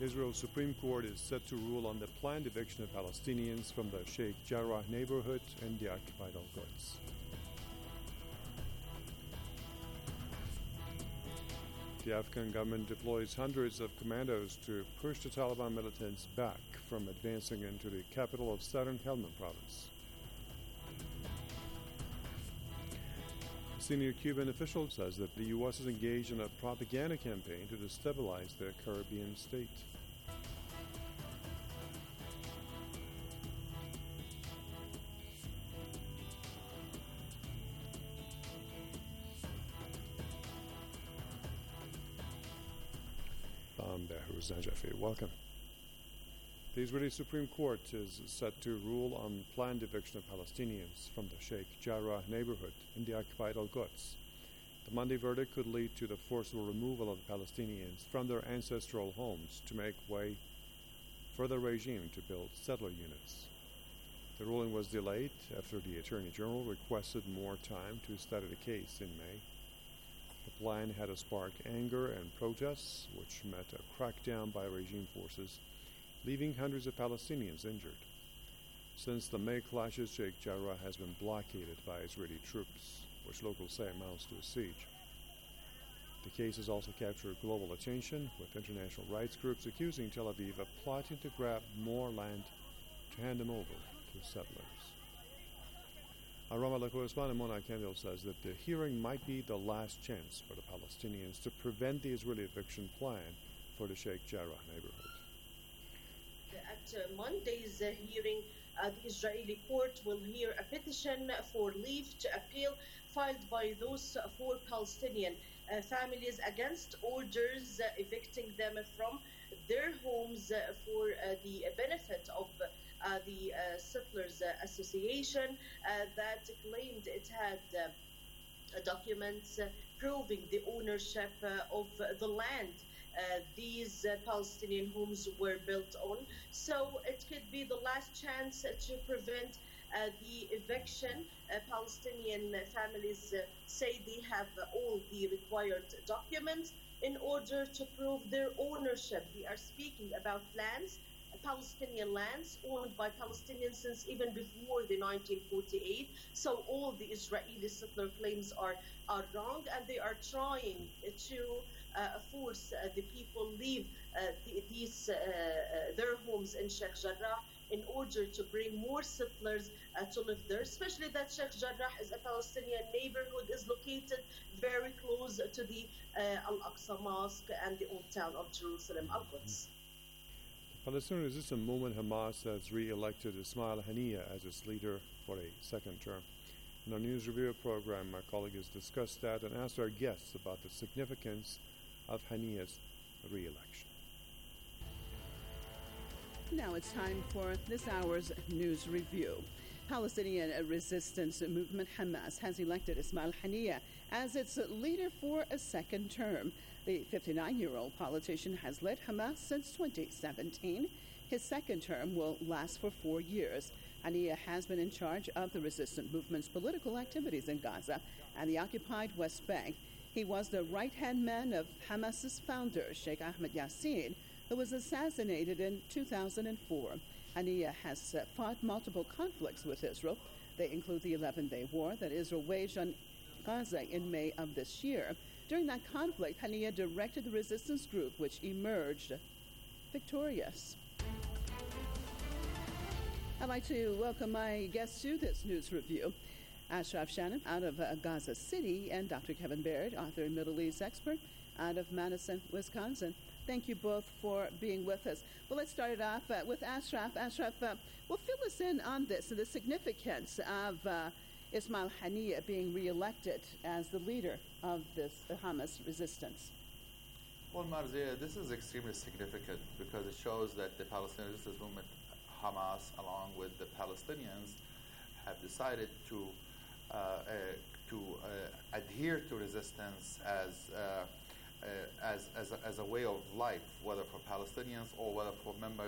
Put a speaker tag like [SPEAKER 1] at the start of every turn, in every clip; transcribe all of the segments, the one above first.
[SPEAKER 1] Israel's Supreme Court is set to rule on the planned eviction of Palestinians from the Sheikh Jarrah neighborhood in the occupied Al-Quds. The Afghan government deploys hundreds of commandos to push the Taliban militants back from advancing into the capital of southern Helmand province. A senior Cuban official says that the U.S. is engaged in a propaganda campaign to destabilize the Caribbean state. I'm Behruz Najafi. Welcome. The Israeli Supreme Court is set to rule on planned eviction of Palestinians from the Sheikh Jarrah neighborhood in the occupied Al-Quds. The Monday verdict could lead to the forcible removal of the Palestinians from their ancestral homes to make way for the regime to build settler units. The ruling was delayed after the Attorney General requested more time to study the case in May. The plan had sparked anger and protests, which met a crackdown by regime forces, leaving hundreds of Palestinians injured. Since the May clashes, Sheikh Jarrah has been blockaded by Israeli troops, which locals say amounts to a siege. The case has also captured global attention, with international rights groups accusing Tel Aviv of plotting to grab more land to hand them over to settlers. Our Ramallah correspondent Mona Kendall says that the hearing might be the last chance for the Palestinians to prevent the Israeli eviction plan for the Sheikh Jarrah neighborhood.
[SPEAKER 2] At Monday's hearing, the Israeli court will hear a petition for leave to appeal filed by those four Palestinian families against orders evicting them from their homes for the benefit of the Settlers Association that claimed it had documents proving the ownership of the land these Palestinian homes were built on. So it could be the last chance to prevent the eviction. Palestinian families say they have all the required documents in order to prove their ownership. We are speaking about lands, Palestinian lands owned by Palestinians since even before the 1948. So all the Israeli settler claims are wrong, and they are trying to force the people leave their homes in Sheikh Jarrah in order to bring more settlers to live there, especially that Sheikh Jarrah is a Palestinian neighborhood, is located very close to the Al-Aqsa Mosque and the old town of Jerusalem, Al-Quds.
[SPEAKER 1] The Palestinian resistance movement Hamas has re-elected Ismail Haniyeh as its leader for a second term. In our news review program, my colleague has discussed that and asked our guests about the significance of Haniyeh's re-election.
[SPEAKER 3] Now it's time for this hour's news review. Palestinian resistance movement Hamas has elected Ismail Haniyeh as its leader for a second term. The 59-year-old politician has led Hamas since 2017. His second term will last for 4 years. Haniyeh has been in charge of the resistance movement's political activities in Gaza and the occupied West Bank. He was the right-hand man of Hamas's founder, Sheikh Ahmed Yassin, who was assassinated in 2004. Haniyeh has fought multiple conflicts with Israel. They include the 11-day war that Israel waged on Gaza in May of this year. During that conflict, Haniyeh directed the resistance group, which emerged victorious. I'd like to welcome my guests to this news review. Ashraf Shannon out of Gaza City and Dr. Kevin Baird, author and Middle East expert out of Madison, Wisconsin. Thank you both for being with us. Well, let's start it off with Ashraf. Ashraf, well, fill us in on this, the significance of Ismail Haniyeh being reelected as the leader of this Hamas resistance.
[SPEAKER 4] Well, Marzia, this is extremely significant because it shows that the Palestinian resistance movement, Hamas, along with the Palestinians, have decided to adhere to resistance as a way of life, whether for Palestinians or whether for members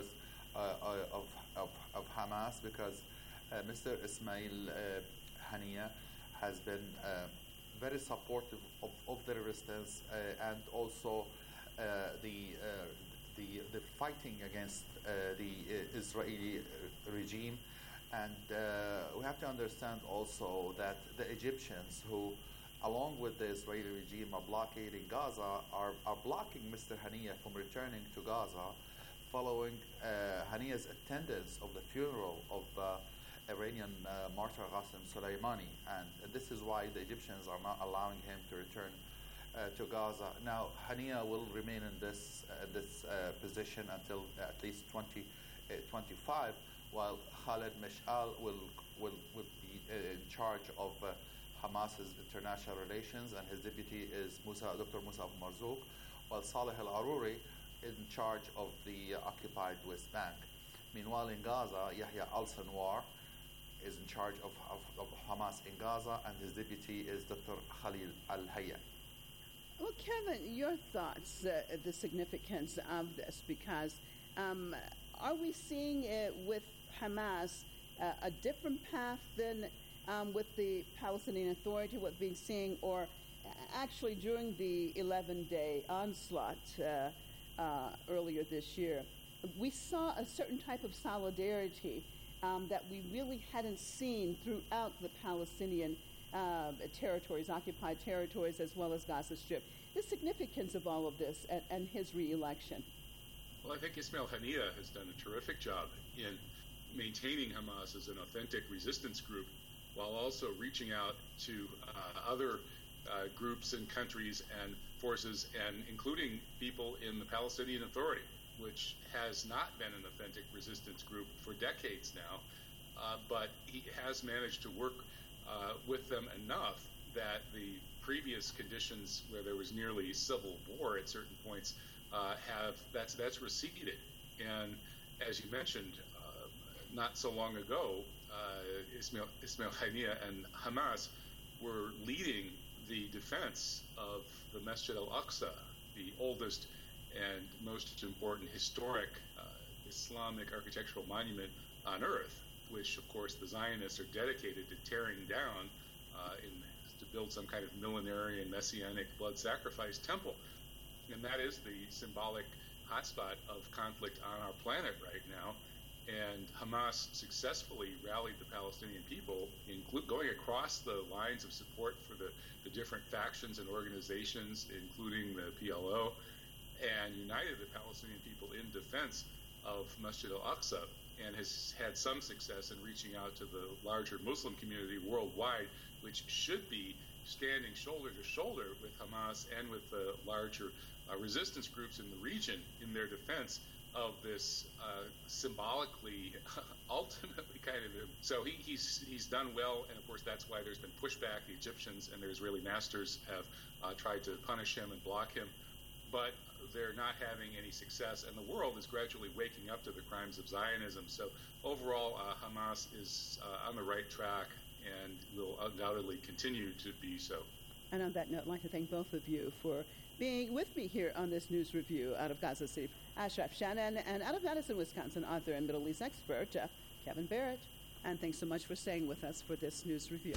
[SPEAKER 4] of Hamas, because Mr. Ismail Haniyeh has been very supportive of the resistance and also the the fighting against the Israeli regime. And we have to understand also that the Egyptians who, along with the Israeli regime, are blockading Gaza, are blocking Mr. Haniya from returning to Gaza following Haniya's attendance of the funeral of Iranian martyr Qasem Soleimani. And this is why the Egyptians are not allowing him to return to Gaza. Now, Haniya will remain in this position until at least 2025, while Khaled Mash'al will be in charge of Hamas's international relations, and his deputy is Dr. Musa Marzouk, while Saleh al-Aruri is in charge of the occupied West Bank. Meanwhile, in Gaza, Yahya al-Sinwar is in charge of Hamas in Gaza, and his deputy is Dr. Khalil al-Hayya.
[SPEAKER 3] Well, Kevin, your thoughts, the significance of this, because are we seeing with Hamas a different path than with the Palestinian Authority, what we've been seeing, or actually during the 11-day onslaught earlier this year, we saw a certain type of solidarity that we really hadn't seen throughout the Palestinian territories, occupied territories, as well as Gaza Strip. The significance of all of this and his re-election.
[SPEAKER 5] Well, I think Ismail Haniya has done a terrific job in maintaining Hamas as an authentic resistance group, while also reaching out to other groups and countries and forces, and including people in the Palestinian Authority, which has not been an authentic resistance group for decades now, but he has managed to work with them enough that the previous conditions, where there was nearly civil war at certain points, that's receded. And as you mentioned, not so long ago, Ismail Haniya and Hamas were leading the defense of the Masjid al-Aqsa, the oldest and most important historic Islamic architectural monument on earth, which, of course, the Zionists are dedicated to tearing down to build some kind of millenarian, messianic blood sacrifice temple. And that is the symbolic hotspot of conflict on our planet right now. And Hamas successfully rallied the Palestinian people, going across the lines of support for the different factions and organizations, including the PLO, and united the Palestinian people in defense of Masjid al-Aqsa, and has had some success in reaching out to the larger Muslim community worldwide, which should be standing shoulder to shoulder with Hamas and with the larger resistance groups in the region in their defense of this symbolically, ultimately kind of. So he's done well, and of course that's why there's been pushback. The Egyptians and their Israeli masters have tried to punish him and block him, but they're not having any success, and the world is gradually waking up to the crimes of Zionism. So overall, Hamas is on the right track and will undoubtedly continue to be so.
[SPEAKER 3] And on that note, I'd like to thank both of you for being with me here on this news review out of Gaza City. Ashraf Shannon, and out of Madison, Wisconsin, author and Middle East expert, Kevin Barrett. And thanks so much for staying with us for this news review.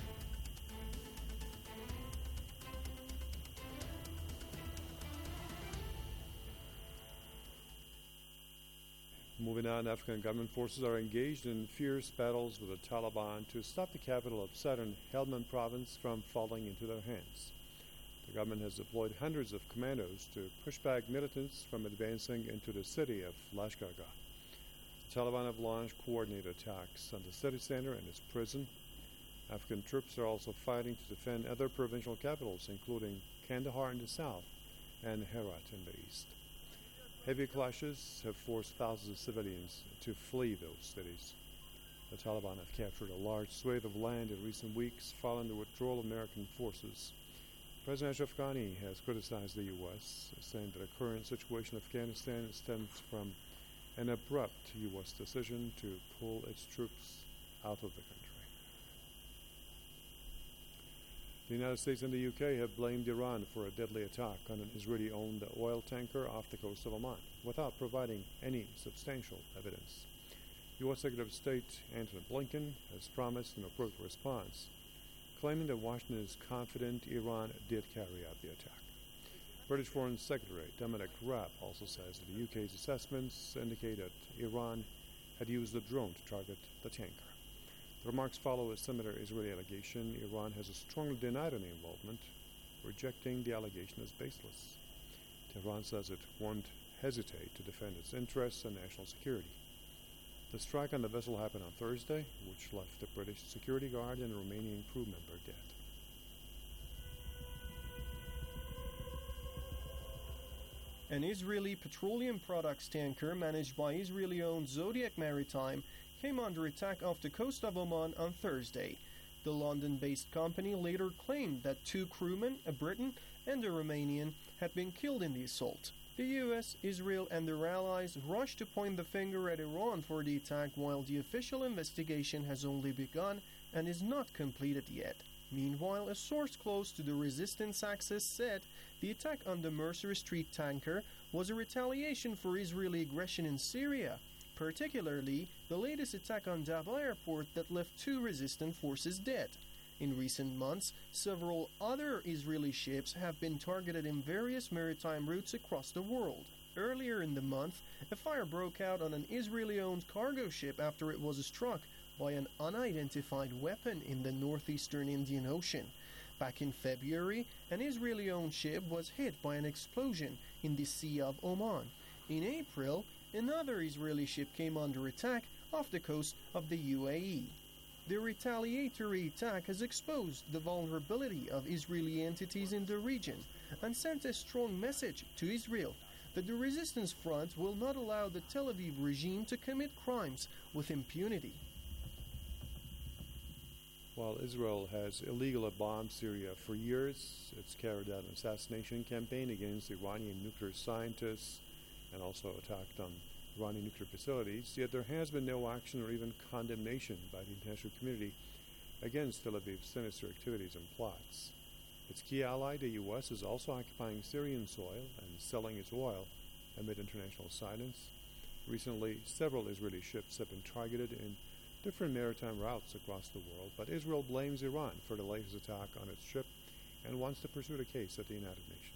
[SPEAKER 1] Moving on, Afghan government forces are engaged in fierce battles with the Taliban to stop the capital of southern Helmand province from falling into their hands. The government has deployed hundreds of commandos to push back militants from advancing into the city of Lashkargah. The Taliban have launched coordinated attacks on the city center and its prison. Afghan troops are also fighting to defend other provincial capitals, including Kandahar in the south and Herat in the east. Heavy clashes have forced thousands of civilians to flee those cities. The Taliban have captured a large swathe of land in recent weeks following the withdrawal of American forces. President Ashraf Ghani has criticized the U.S., saying that the current situation in Afghanistan stems from an abrupt U.S. decision to pull its troops out of the country. The United States and the UK have blamed Iran for a deadly attack on an Israeli-owned oil tanker off the coast of Oman, without providing any substantial evidence. U.S. Secretary of State Antony Blinken has promised an appropriate response, claiming that Washington is confident Iran did carry out the attack. British Foreign Secretary Dominic Raab also says that the UK's assessments indicate that Iran had used the drone to target the tanker. The remarks follow a similar Israeli allegation. Iran has strongly denied any involvement, rejecting the allegation as baseless. Tehran says it won't hesitate to defend its interests and national security. The strike on the vessel happened on Thursday, which left the British security guard and a Romanian crew member dead.
[SPEAKER 6] An Israeli petroleum products tanker managed by Israeli-owned Zodiac Maritime came under attack off the coast of Oman on Thursday. The London-based company later claimed that 2 crewmen, a Briton and a Romanian, had been killed in the assault. The US, Israel and their allies rushed to point the finger at Iran for the attack, while the official investigation has only begun and is not completed yet. Meanwhile, a source close to the resistance axis said the attack on the Mercer Street tanker was a retaliation for Israeli aggression in Syria, particularly the latest attack on Daba airport that left 2 resistant forces dead. In recent months, several other Israeli ships have been targeted in various maritime routes across the world. Earlier in the month, a fire broke out on an Israeli-owned cargo ship after it was struck by an unidentified weapon in the northeastern Indian Ocean. Back in February, an Israeli-owned ship was hit by an explosion in the Sea of Oman. In April, another Israeli ship came under attack off the coast of the UAE. The retaliatory attack has exposed the vulnerability of Israeli entities in the region and sent a strong message to Israel that the resistance front will not allow the Tel Aviv regime to commit crimes with impunity.
[SPEAKER 1] While Israel has illegally bombed Syria for years, it's carried out an assassination campaign against Iranian nuclear scientists and also attacked on Iranian nuclear facilities, yet there has been no action or even condemnation by the international community against Tel Aviv's sinister activities and plots. Its key ally, the U.S., is also occupying Syrian soil and selling its oil amid international silence. Recently, several Israeli ships have been targeted in different maritime routes across the world, but Israel blames Iran for the latest attack on its ship and wants to pursue the case at the United Nations.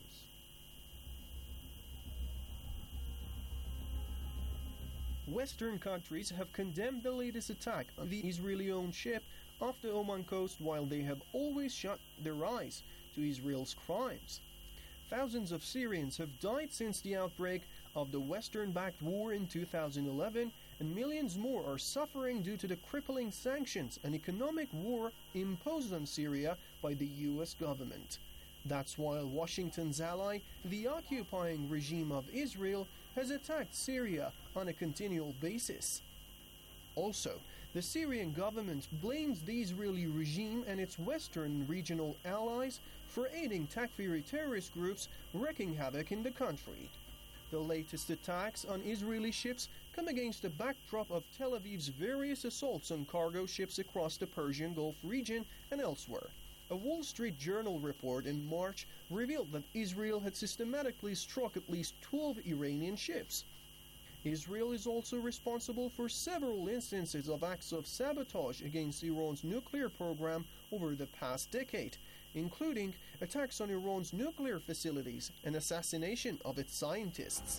[SPEAKER 6] Western countries have condemned the latest attack on the Israeli-owned ship off the Oman coast, while they have always shut their eyes to Israel's crimes. Thousands of Syrians have died since the outbreak of the Western-backed war in 2011, and millions more are suffering due to the crippling sanctions and economic war imposed on Syria by the U.S. government. That's while Washington's ally, the occupying regime of Israel, has attacked Syria on a continual basis. Also, the Syrian government blames the Israeli regime and its Western regional allies for aiding Takfiri terrorist groups wreaking havoc in the country. The latest attacks on Israeli ships come against the backdrop of Tel Aviv's various assaults on cargo ships across the Persian Gulf region and elsewhere. A Wall Street Journal report in March revealed that Israel had systematically struck at least 12 Iranian ships. Israel is also responsible for several instances of acts of sabotage against Iran's nuclear program over the past decade, including attacks on Iran's nuclear facilities and assassination of its scientists.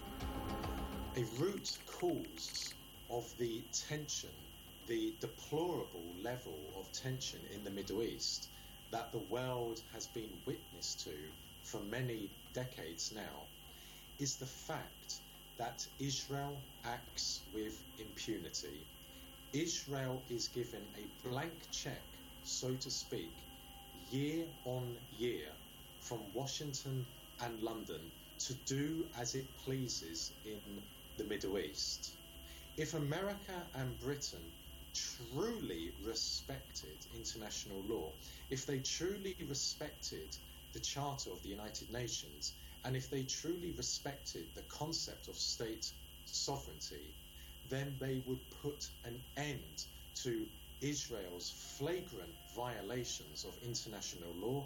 [SPEAKER 7] A root cause of the tension, the deplorable level of tension in the Middle East that the world has been witness to for many decades now, is the fact that Israel acts with impunity. Israel is given a blank check, so to speak, year on year from Washington and London to do as it pleases in the Middle East. If America and Britain truly respected international law, if they truly respected the Charter of the United Nations, and if they truly respected the concept of state sovereignty, then they would put an end to Israel's flagrant violations of international law.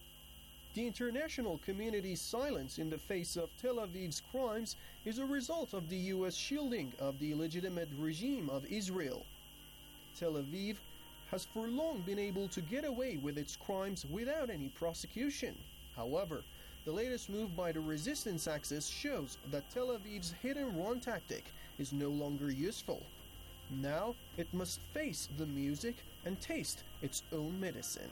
[SPEAKER 6] The international community's silence in the face of Tel Aviv's crimes is a result of the U.S. shielding of the illegitimate regime of Israel. Tel Aviv has for long been able to get away with its crimes without any prosecution. However, The latest move by the resistance axis shows that Tel Aviv's hit-and-run tactic is no longer useful. Now it must face the music and taste its own medicine.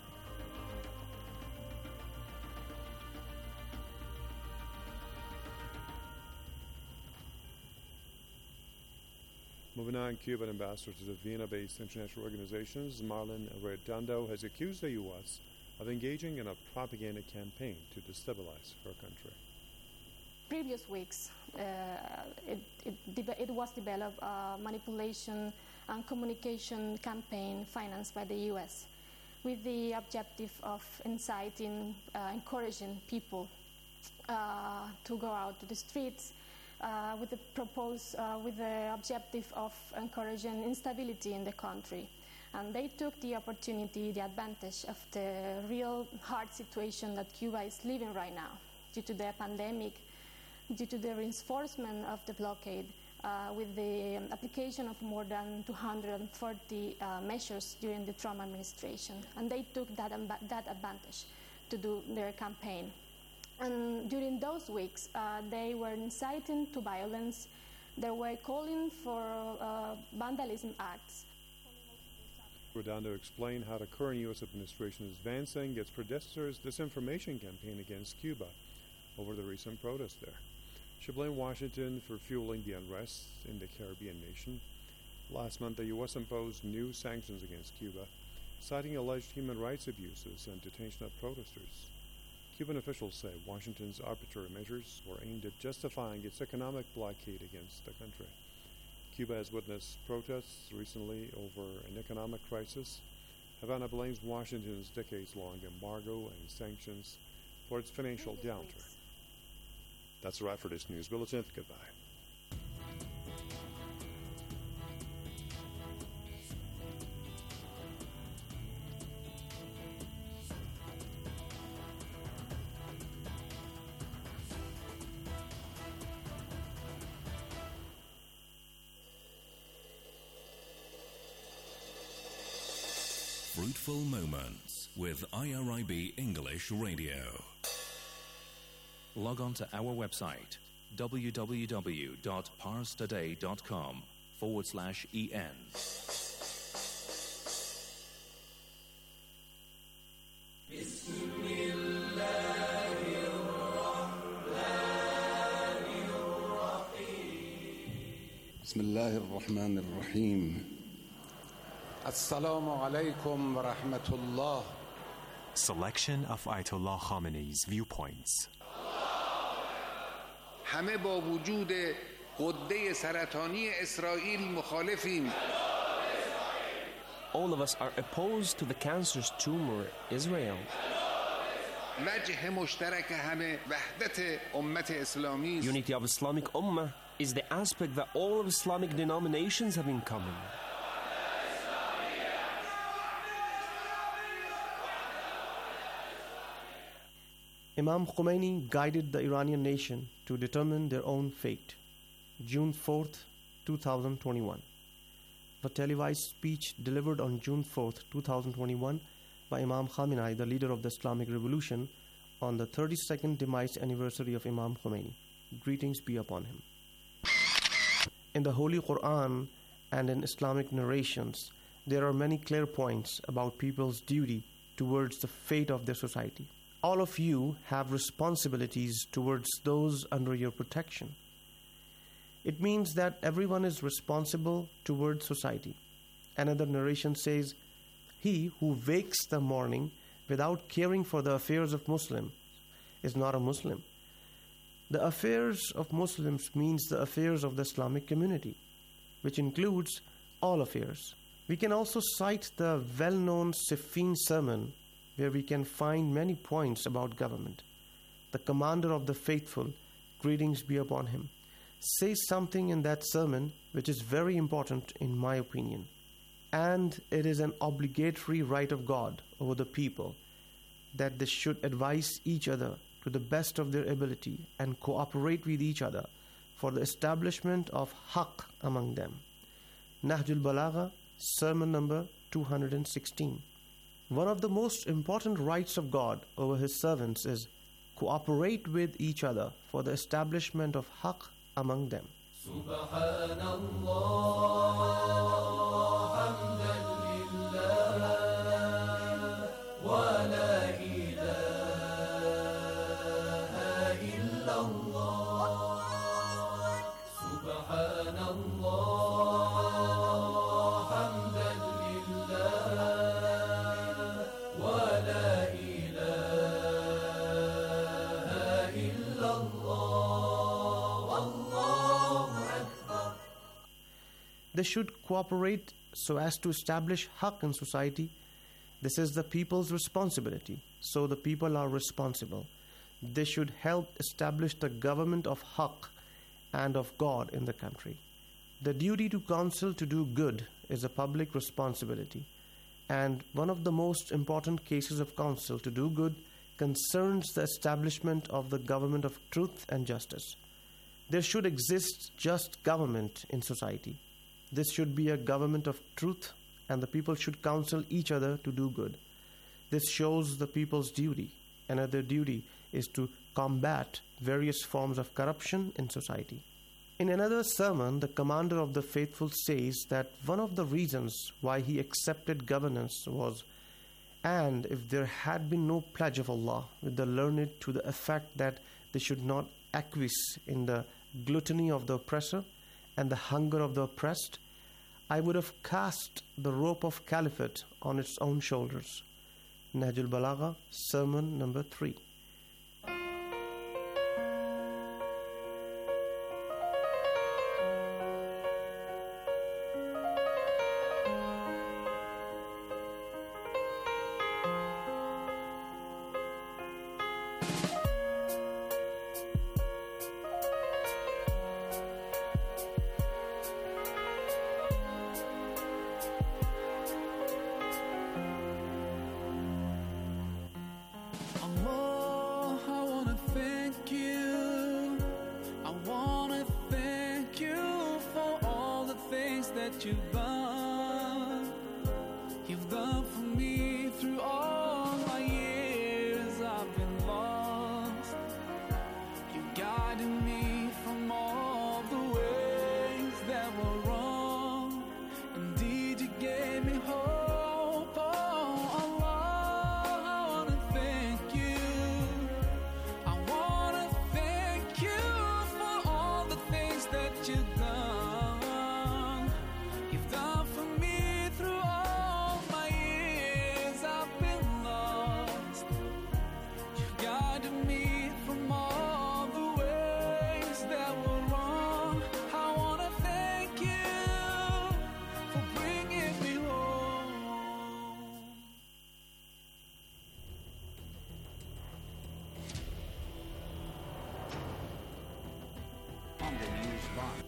[SPEAKER 1] Moving on, Cuban ambassador to the Vienna-based international organizations, Marlon Redondo, has accused the U.S. of engaging in a propaganda campaign to destabilize her country.
[SPEAKER 8] Previous weeks, it was developed a manipulation and communication campaign financed by the U.S. with the objective of inciting, encouraging people to go out to the streets with the objective of encouraging instability in the country. And they took the opportunity, the advantage of the real hard situation that Cuba is living right now due to the pandemic, due to the reinforcement of the blockade, with the application of more than 240 measures during the Trump administration. And they took that advantage to do their campaign. And during those weeks, they were inciting to violence. They were calling for vandalism acts.
[SPEAKER 1] Redondo explained how the current U.S. administration is advancing its predecessor's disinformation campaign against Cuba over the recent protests there. She blamed Washington for fueling the unrest in the Caribbean nation. Last month, the U.S. imposed new sanctions against Cuba, citing alleged human rights abuses and detention of protesters. Cuban officials say Washington's arbitrary measures were aimed at justifying its economic blockade against the country. Cuba has witnessed protests recently over an economic crisis. Havana blames Washington's decades-long embargo and sanctions for its financial downturn. That's a wrap for this news bulletin. Goodbye.
[SPEAKER 9] Fruitful Moments with IRIB English Radio. Log on to our website www.parstoday.com/en.
[SPEAKER 10] بسم الله الرحمن الرحيم. Assalamu alaikum wa rahmatullah.
[SPEAKER 11] Selection of Ayatollah Khamenei's viewpoints.
[SPEAKER 10] همه با وجود غده سرطانی اسرائیل مخالفیم.
[SPEAKER 12] All of us are opposed to the cancerous tumor Israel.
[SPEAKER 10] وجه مشترک همه وحدت امت اسلامی.
[SPEAKER 12] Unity of Islamic Ummah is the aspect that all of Islamic denominations have in common.
[SPEAKER 6] Imam Khomeini guided the Iranian nation to determine their own fate. June 4th, 2021. The televised speech delivered on June 4th, 2021 by Imam Khamenei, the leader of the Islamic Revolution, on the 32nd demise anniversary of Imam Khomeini. Greetings be upon him. In the Holy Quran and in Islamic narrations, there are many clear points about people's duty towards the fate of their society. All of you have responsibilities towards those under your protection. It means that everyone is responsible towards society. Another narration says, "He who wakes the morning without caring for the affairs of Muslims is not a Muslim." The affairs of Muslims means the affairs of the Islamic community, which includes all affairs. We can also cite the well-known Siffin sermon, where we can find many points about government. The commander of the faithful, greetings be upon him, says something in that sermon which is very important in my opinion. And it is an obligatory right of God over the people that they should advise each other to the best of their ability and cooperate with each other for the establishment of haqq among them. Nahjul Balagha, sermon number 216. One of the most important rights of God over his servants is
[SPEAKER 13] cooperate with each other for the establishment of haqq among them. They should cooperate so as to establish haqq in society. This is the people's responsibility, so the people are responsible. They should help establish the government of haqq and of God in the country. The duty to counsel to do good is a public responsibility, and one of the most important cases of counsel to do good concerns the establishment of the government of truth and justice. There should exist just government in society. This should be a government of truth, and the people should counsel each other to do good. This shows the people's duty. Another duty is to combat various forms of corruption in society. In another sermon, the commander of the faithful says that one of the reasons why he accepted governance was, and if there had been no pledge of Allah with the learned to the effect that they should not acquiesce in the gluttony of the oppressor and the hunger of the oppressed, I would have cast the rope of caliphate on its own shoulders. Nahjul Balagha, sermon number 3.
[SPEAKER 14] You've done for me through all my years. I've been lost. You guided me from all the ways that were wrong. Indeed, you gave me hope. Oh, Allah, I wanna thank you. I wanna thank you for all the things that you've done. You've done for me through all my years. I've been lost. You've guided me from all the ways that were wrong. I wanna thank you for bringing me home.
[SPEAKER 15] On the news box.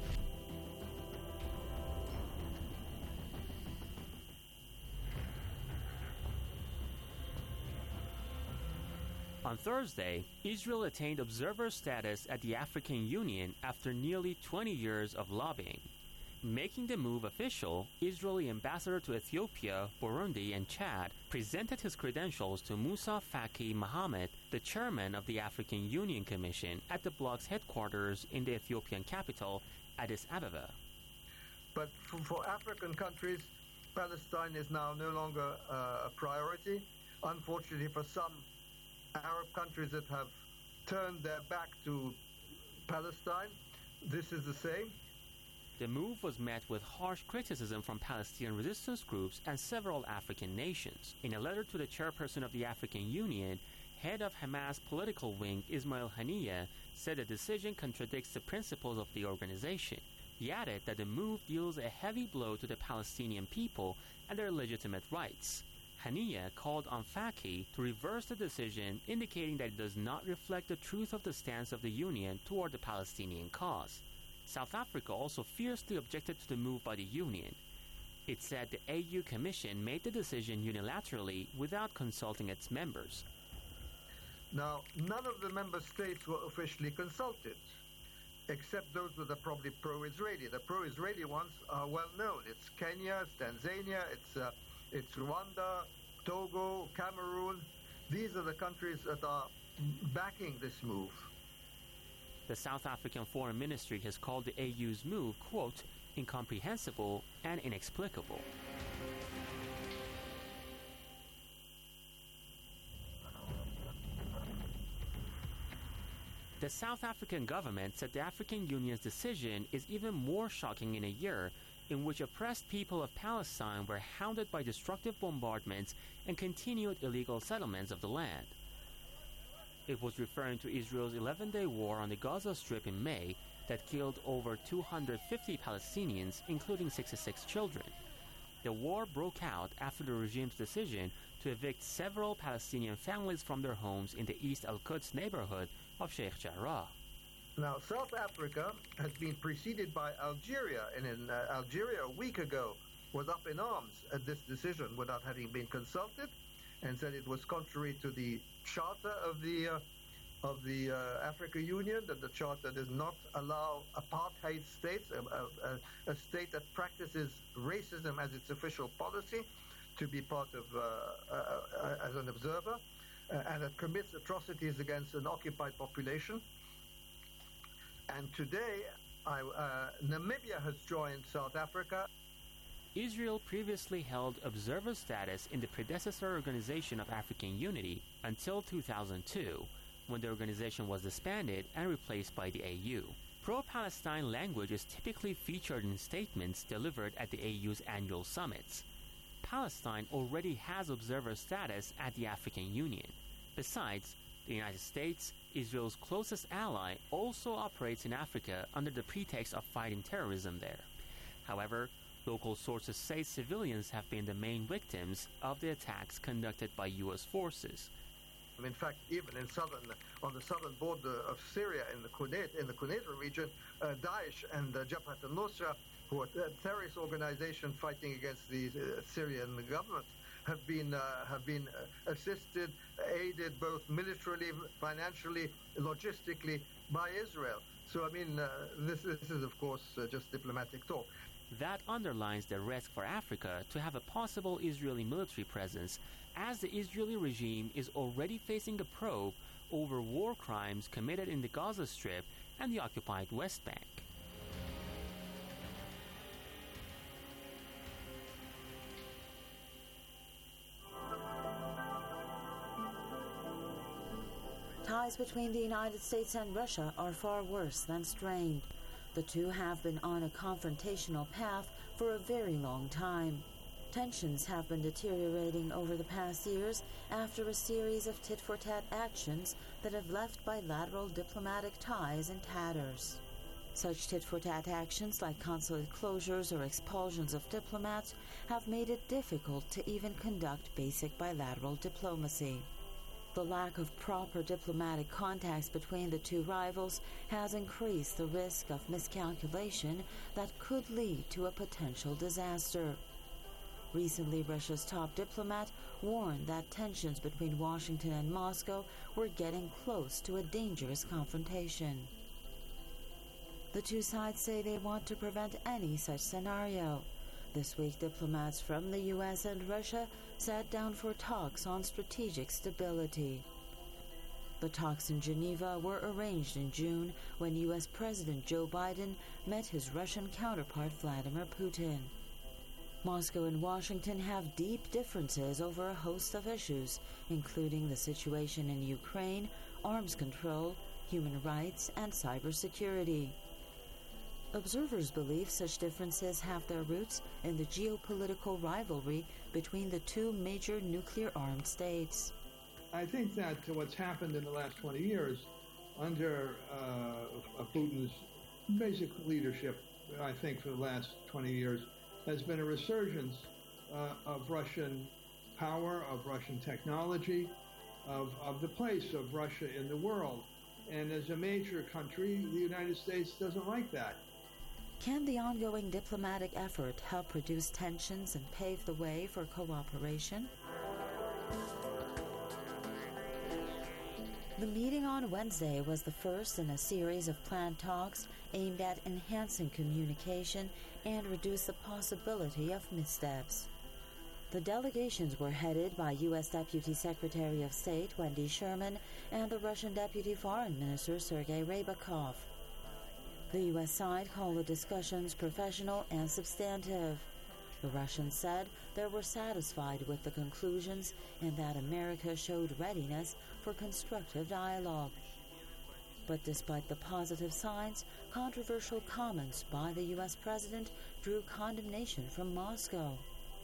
[SPEAKER 16] On Thursday, Israel attained observer status at the African Union after nearly 20 years of lobbying. Making the move official, Israeli ambassador to Ethiopia, Burundi, and Chad presented his credentials to Musa Faki Mohammed, the chairman of the African Union Commission, at the bloc's headquarters in the Ethiopian capital, Addis Ababa.
[SPEAKER 17] But for African countries, Palestine is now no longer a priority. Unfortunately, for some Arab countries that have turned their back to Palestine, this is the same.
[SPEAKER 16] The move was met with harsh criticism from Palestinian resistance groups and several African nations. In a letter to the chairperson of the African Union, head of Hamas political wing Ismail Haniyeh said the decision contradicts the principles of the organization. He added that the move deals a heavy blow to the Palestinian people and their legitimate rights. Haniyeh called on Faki to reverse the decision, indicating that it does not reflect the truth of the stance of the Union toward the Palestinian cause. South Africa also fiercely objected to the move by the Union. It said the AU Commission made the decision unilaterally without consulting its members.
[SPEAKER 17] Now, none of the member states were officially consulted, except those that are probably pro-Israeli. The pro-Israeli ones are well known. It's Kenya, it's Tanzania, it's Rwanda, Togo, Cameroon. these are the countries that are backing this move.
[SPEAKER 16] The South African Foreign Ministry has called the AU's move, quote, incomprehensible and inexplicable. The South African government said the African Union's decision is even more shocking in a year in which oppressed people of Palestine were hounded by destructive bombardments and continued illegal settlements of the land. It was referring to Israel's 11-day war on the Gaza Strip in May that killed over 250 Palestinians, including 66 children. The war broke out after the regime's decision to evict several Palestinian families from their homes in the East Al-Quds neighborhood of Sheikh Jarrah.
[SPEAKER 17] Now, South Africa has been preceded by Algeria, and in Algeria a week ago was up in arms at this decision without having been consulted, and said it was contrary to the charter of the African Union, that the charter does not allow apartheid states, a state that practices racism as its official policy, to be part of as an observer, and that commits atrocities against an occupied population. And today, Namibia has joined South Africa.
[SPEAKER 16] Israel previously held observer status in the predecessor Organization of African Unity until 2002, when the organization was disbanded and replaced by the AU. Pro-Palestine language is typically featured in statements delivered at the AU's annual summits. Palestine already has observer status at the African Union. Besides, the United States, Israel's closest ally, also operates in Africa under the pretext of fighting terrorism there. However, local sources say civilians have been the main victims of the attacks conducted by U.S. forces.
[SPEAKER 17] In fact, even on the southern border of Syria, in the Quneitra region, Daesh and Jabhat al-Nusra, who are a terrorist organization fighting against the Syrian government, have been assisted, aided both militarily, financially, logistically by Israel. So, I mean, this is, of course, just diplomatic talk.
[SPEAKER 16] That underlines the risk for Africa to have a possible Israeli military presence, as the Israeli regime is already facing a probe over war crimes committed in the Gaza Strip and the occupied West Bank.
[SPEAKER 18] Ties between the United States and Russia are far worse than strained. The two have been on a confrontational path for a very long time. Tensions have been deteriorating over the past years after a series of tit-for-tat actions that have left bilateral diplomatic ties in tatters. Such tit-for-tat actions, like consulate closures or expulsions of diplomats, have made it difficult to even conduct basic bilateral diplomacy. The lack of proper diplomatic contacts between the two rivals has increased the risk of miscalculation that could lead to a potential disaster. Recently, Russia's top diplomat warned that tensions between Washington and Moscow were getting close to a dangerous confrontation. The two sides say they want to prevent any such scenario. This week, diplomats from the U.S. and Russia sat down for talks on strategic stability. The talks in Geneva were arranged in June when U.S. President Joe Biden met his Russian counterpart Vladimir Putin. Moscow and Washington have deep differences over a host of issues, including the situation in Ukraine, arms control, human rights, and cybersecurity. Observers believe such differences have their roots in the geopolitical rivalry between the two major nuclear-armed states.
[SPEAKER 19] I think that what's happened in the last 20 years under Putin's basic leadership, I think for the last 20 years, has been a resurgence of Russian power, of Russian technology, of the place of Russia in the world. And as a major country, the United States doesn't like that.
[SPEAKER 18] Can the ongoing diplomatic effort help reduce tensions and pave the way for cooperation? The meeting on Wednesday was the first in a series of planned talks aimed at enhancing communication and reduce the possibility of missteps. The delegations were headed by U.S. Deputy Secretary of State Wendy Sherman and the Russian Deputy Foreign Minister Sergei Rybakov. The U.S. side called the discussions professional and substantive. The Russians said they were satisfied with the conclusions and that America showed readiness for constructive dialogue. But despite the positive signs, controversial comments by the U.S. president drew condemnation from Moscow.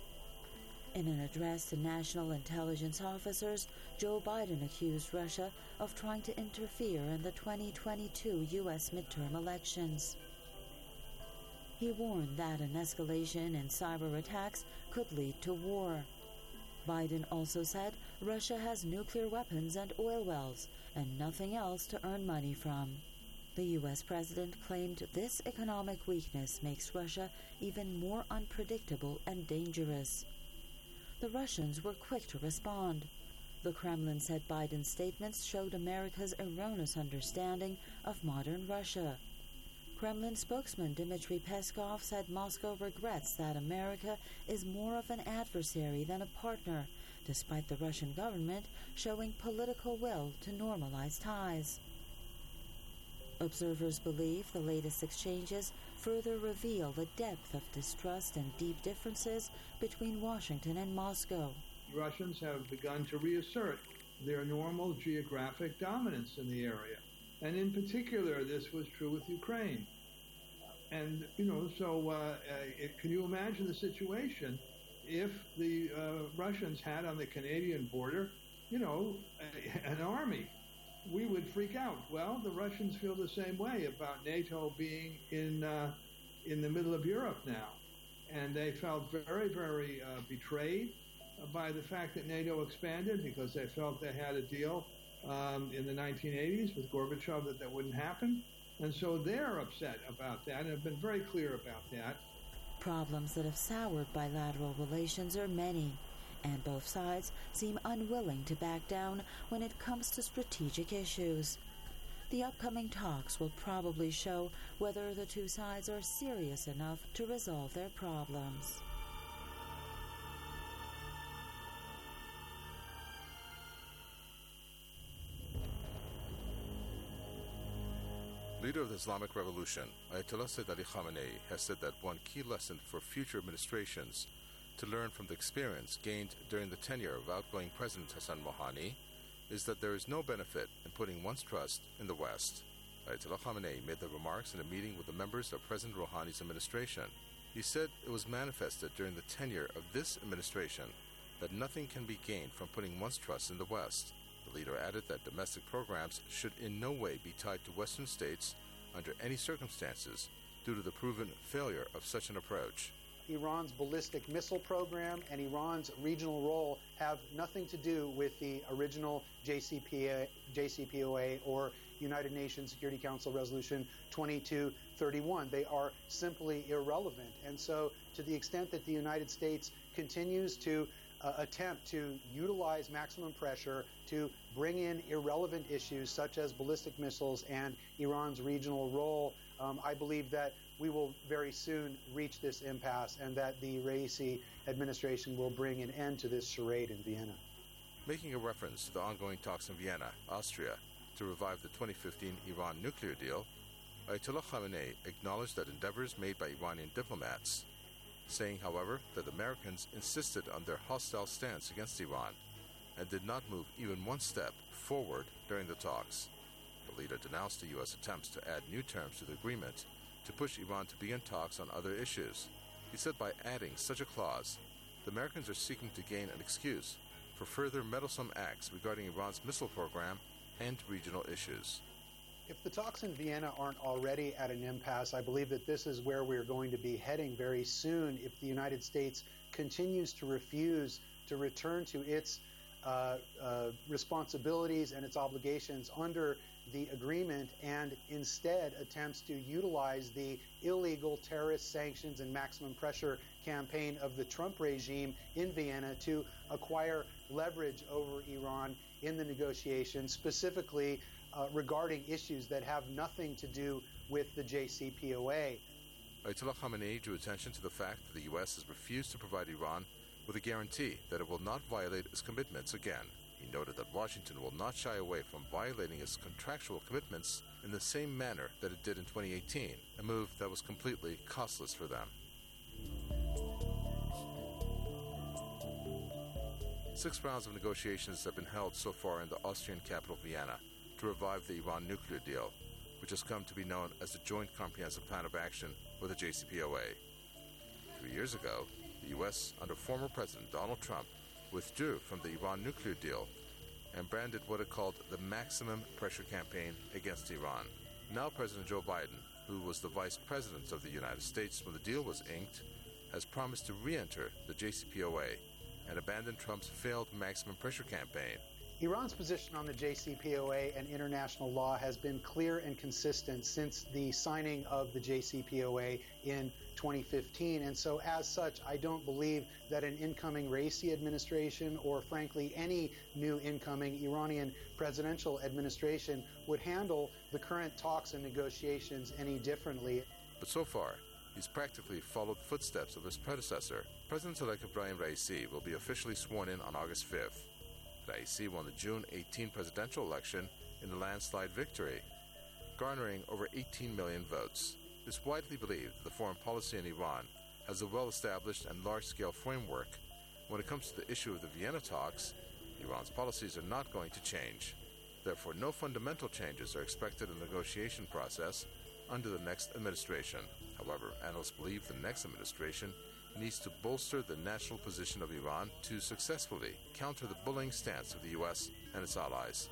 [SPEAKER 18] In an address to national intelligence officers, Joe Biden accused Russia of trying to interfere in the 2022 U.S. midterm elections. He warned that an escalation in cyber attacks could lead to war. Biden also said Russia has nuclear weapons and oil wells and nothing else to earn money from. The U.S. president claimed this economic weakness makes Russia even more unpredictable and dangerous. The Russians were quick to respond. The Kremlin said Biden's statements showed America's erroneous understanding of modern Russia. Kremlin spokesman Dmitry Peskov said Moscow regrets that America is more of an adversary than a partner, despite the Russian government showing political will to normalize ties. Observers believe the latest exchanges further reveal the depth of distrust and deep differences between Washington and Moscow.
[SPEAKER 19] Russians have begun to reassert their normal geographic dominance in the area. And in particular, this was true with Ukraine. And, can you imagine the situation if the Russians had on the Canadian border, an army? We would freak out. Well, the Russians feel the same way about NATO being in the middle of Europe now. And they felt very, very betrayed by the fact that NATO expanded because they felt they had a deal in the 1980s with Gorbachev that wouldn't happen. And so they're upset about that and have been very clear about that.
[SPEAKER 18] Problems that have soured bilateral relations are many, and both sides seem unwilling to back down when it comes to strategic issues. The upcoming talks will probably show whether the two sides are serious enough to resolve their problems.
[SPEAKER 20] Leader of the Islamic Revolution, Ayatollah Sayyid Ali Khamenei, has said that one key lesson for future administrations to learn from the experience gained during the tenure of outgoing President Hassan Rouhani is that there is no benefit in putting one's trust in the West. Ayatollah Khamenei made the remarks in a meeting with the members of President Rouhani's administration. He said it was manifested during the tenure of this administration that nothing can be gained from putting one's trust in the West. The leader added that domestic programs should in no way be tied to Western states under any circumstances due to the proven failure of such an approach.
[SPEAKER 21] Iran's ballistic missile program and Iran's regional role have nothing to do with the original JCPOA or United Nations Security Council Resolution 2231. They are simply irrelevant. And so to the extent that the United States continues to attempt to utilize maximum pressure to bring in irrelevant issues such as ballistic missiles and Iran's regional role, I believe that we will very soon reach this impasse and that the Raisi administration will bring an end to this charade in Vienna.
[SPEAKER 20] Making a reference to the ongoing talks in Vienna, Austria, to revive the 2015 Iran nuclear deal, Ayatollah Khamenei acknowledged that endeavors made by Iranian diplomats, saying, however, that Americans insisted on their hostile stance against Iran and did not move even one step forward during the talks. The leader denounced the U.S. attempts to add new terms to the agreement to push Iran to begin talks on other issues. He said by adding such a clause, the Americans are seeking to gain an excuse for further meddlesome acts regarding Iran's missile program and regional issues.
[SPEAKER 21] If the talks in Vienna aren't already at an impasse, I believe that this is where we're going to be heading very soon if the United States continues to refuse to return to its responsibilities and its obligations under the agreement and instead attempts to utilize the illegal terrorist sanctions and maximum pressure campaign of the Trump regime in Vienna to acquire leverage over Iran in the negotiations, specifically regarding issues that have nothing to do with the JCPOA.
[SPEAKER 20] Ayatollah Khamenei drew attention to the fact that the U.S. has refused to provide Iran with a guarantee that it will not violate its commitments again. He noted that Washington will not shy away from violating its contractual commitments in the same manner that it did in 2018, a move that was completely costless for them. 6 rounds of negotiations have been held so far in the Austrian capital Vienna to revive the Iran nuclear deal, which has come to be known as the Joint Comprehensive Plan of Action, or the JCPOA. 3 years ago, the U.S., under former President Donald Trump, withdrew from the Iran nuclear deal and branded what it called the maximum pressure campaign against Iran. Now President Joe Biden, who was the Vice President of the United States when the deal was inked, has promised to re-enter the JCPOA and abandon Trump's failed maximum pressure campaign.
[SPEAKER 21] Iran's position on the JCPOA and international law has been clear and consistent since the signing of the JCPOA in 2015. And so as such, I don't believe that an incoming Raisi administration or frankly any new incoming Iranian presidential administration would handle the current talks and negotiations any differently.
[SPEAKER 20] But so far, he's practically followed footsteps of his predecessor. President-elect Ebrahim Raisi will be officially sworn in on August 5th. Raisi won the June 18 presidential election in a landslide victory, garnering over 18 million votes. It's widely believed that the foreign policy in Iran has a well-established and large-scale framework. When it comes to the issue of the Vienna talks, Iran's policies are not going to change. Therefore, no fundamental changes are expected in the negotiation process under the next administration. However, analysts believe the next administration needs to bolster the national position of Iran to successfully counter the bullying stance of the U.S. and its allies.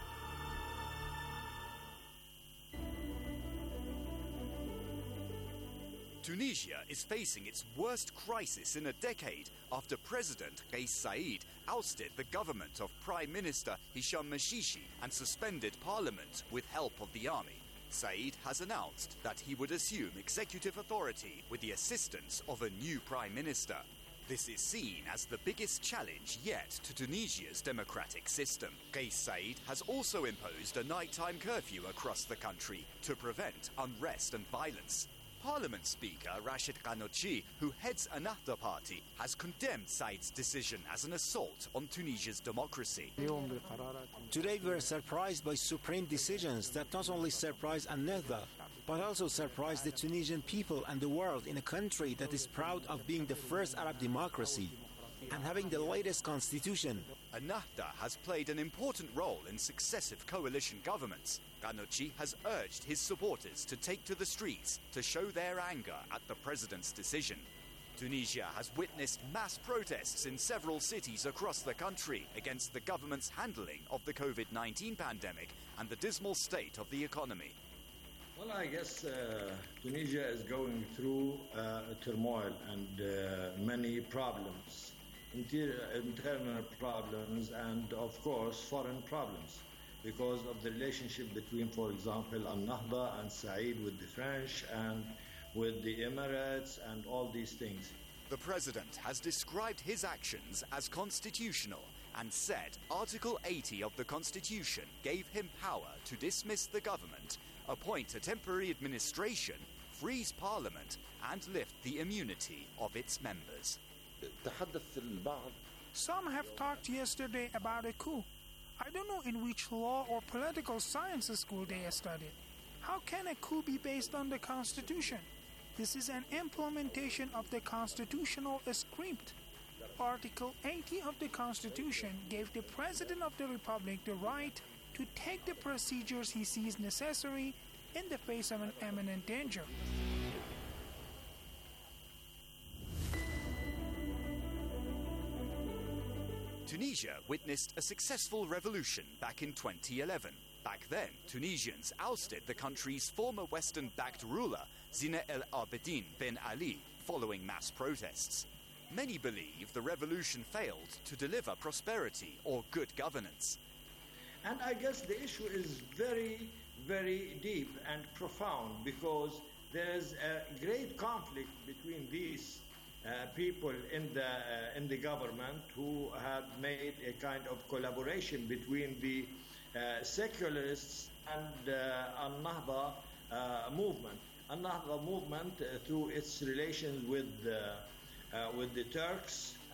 [SPEAKER 2] Tunisia is facing its worst crisis in a decade after President Kais Saied ousted the government of Prime Minister Hisham Mashishi and suspended parliament with help of the army. Saied has announced that he would assume executive authority with the assistance of a new prime minister. This is seen as the biggest challenge yet to Tunisia's democratic system. Kais Saied has also imposed a nighttime curfew across the country to prevent unrest and violence. Parliament Speaker Rashid Ghannouchi, who heads Ennahda party, has condemned Said's decision as an assault on Tunisia's democracy.
[SPEAKER 22] Today we are surprised by supreme decisions that not only surprise Ennahda, but also surprise the Tunisian people and the world in a country that is proud of being the first Arab democracy and having the latest constitution.
[SPEAKER 2] Ennahda has played an important role in successive coalition governments. Ghannouchi has urged his supporters to take to the streets to show their anger at the president's decision. Tunisia has witnessed mass protests in several cities across the country against the government's handling of the COVID-19 pandemic and the dismal state of the economy.
[SPEAKER 23] Well, I guess Tunisia is going through turmoil and many problems, internal problems and, of course, foreign problems because of the relationship between, for example, Ennahda and Saied with the French and with the Emirates and all these things.
[SPEAKER 2] The president has described his actions as constitutional and said Article 80 of the Constitution gave him power to dismiss the government, appoint a temporary administration, freeze parliament, and lift the immunity of its members.
[SPEAKER 24] Some have talked yesterday about a coup. I don't know in which law or political sciences school they studied. How can a coup be based on the Constitution? This is an implementation of the constitutional script. Article 80 of the Constitution gave the President of the Republic the right to take the procedures he sees necessary in the face of an imminent danger.
[SPEAKER 2] Tunisia witnessed a successful revolution back in 2011. Back then, Tunisians ousted the country's former Western-backed ruler, Zine El Abidine Ben Ali, following mass protests. Many believe the revolution failed to deliver prosperity or good governance.
[SPEAKER 23] And I guess the issue is very, very deep and profound because there's a great conflict between these people in the government who have made a kind of collaboration between the secularists and Ennahda movement. Ennahda movement through its relations with the Turks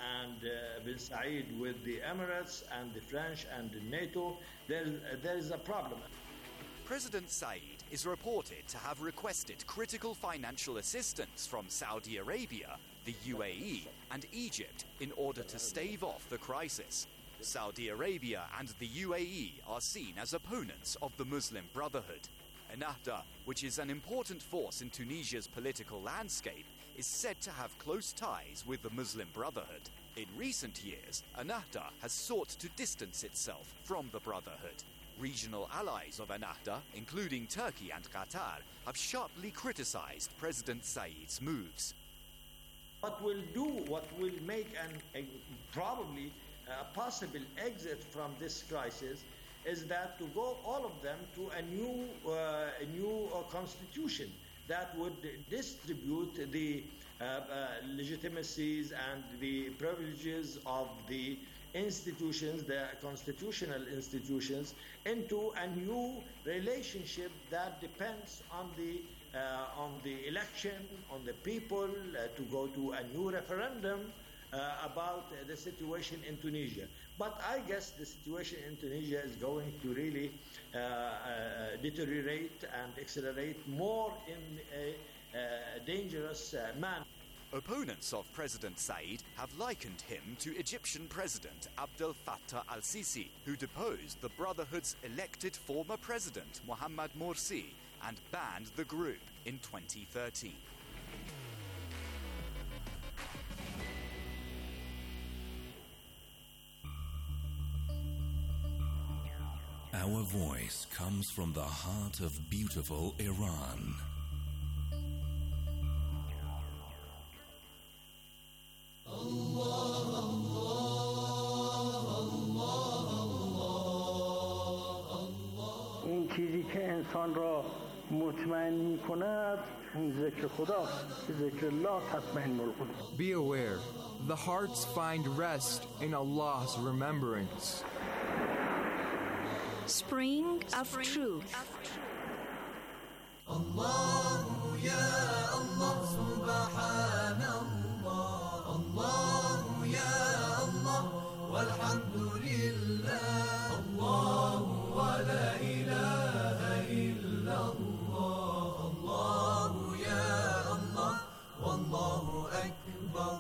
[SPEAKER 23] and bin Said with the Emirates and the French and the NATO, there is a problem.
[SPEAKER 2] President Said is reported to have requested critical financial assistance from Saudi Arabia, the UAE, and Egypt in order to stave off the crisis. Saudi Arabia and the UAE are seen as opponents of the Muslim Brotherhood. Ennahda, which is an important force in Tunisia's political landscape, is said to have close ties with the Muslim Brotherhood. In recent years, Ennahda has sought to distance itself from the Brotherhood. Regional allies of Ennahda, including Turkey and Qatar, have sharply criticized President Said's moves.
[SPEAKER 23] What will make probably a possible exit from this crisis is that to go all of them to a new constitution that would distribute the legitimacies and the privileges of the institutions, the constitutional institutions, into a new relationship that depends on the election, on the people, to go to a new referendum about the situation in Tunisia. But I guess the situation in Tunisia is going to really deteriorate and accelerate more in a dangerous manner.
[SPEAKER 2] Opponents of President Said have likened him to Egyptian President Abdel Fattah al-Sisi, who deposed the Brotherhood's elected former president Mohamed Morsi and banned the group in 2013.
[SPEAKER 9] Our voice comes from the heart of beautiful Iran.
[SPEAKER 3] این چیزی که انسان را مطمئن می‌کند اون ذکر خداست. ذکر الله تطمئن القلوب.
[SPEAKER 4] Be aware, the hearts find rest in Allah's remembrance.
[SPEAKER 5] Spring of Truth.
[SPEAKER 7] الله يا الله سبحان الله الله يا الله والحمد لله الله ولا إله إلا الله الله يا الله والله أكبر.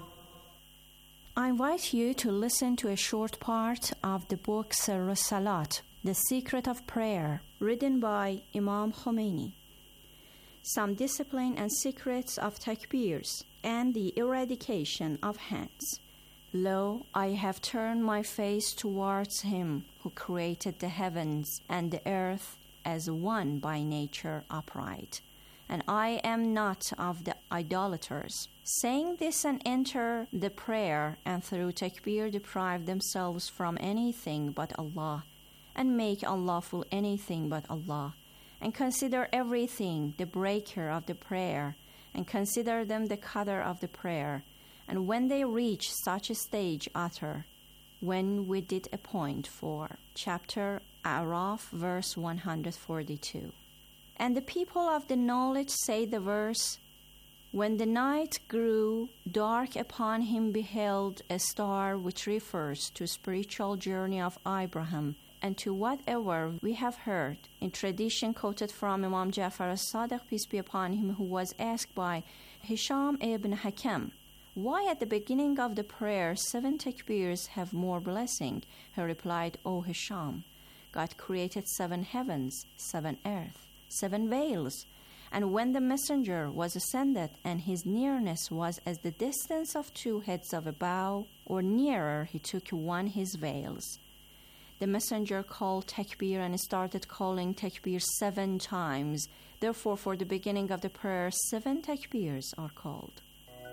[SPEAKER 5] I invite you to listen to a short part of the book Sirr al-Salat, The Secret of Prayer, written by Imam Khomeini. Some discipline and secrets of takbirs and the eradication of hands. Lo, I have turned my face towards him who created the heavens and the earth as one by nature upright, and I am not of the idolaters. Saying this and enter the prayer, and through takbir deprive themselves from anything but Allah, and make unlawful anything but Allah, and consider everything the breaker of the prayer, and consider them the qadr of the prayer, and when they reach such a stage utter, when we did appoint for. Chapter A'raf, verse 142. And the people of the knowledge say the verse, when the night grew dark upon him beheld a star, which refers to spiritual journey of Abraham, and to whatever we have heard in tradition quoted from Imam Ja'far as-Sadiq, peace be upon him, who was asked by Hisham ibn Hakam, why at the beginning of the prayer 7 takbirs have more blessing? He replied, O Hisham, God created 7 heavens, 7 earth, 7 veils, and when the messenger was ascended and his nearness was as the distance of 2 heads of a bow, or nearer, he took one his veils. The messenger called takbir and started calling takbir 7 times. Therefore, for the beginning of the prayer, 7 takbirs are called.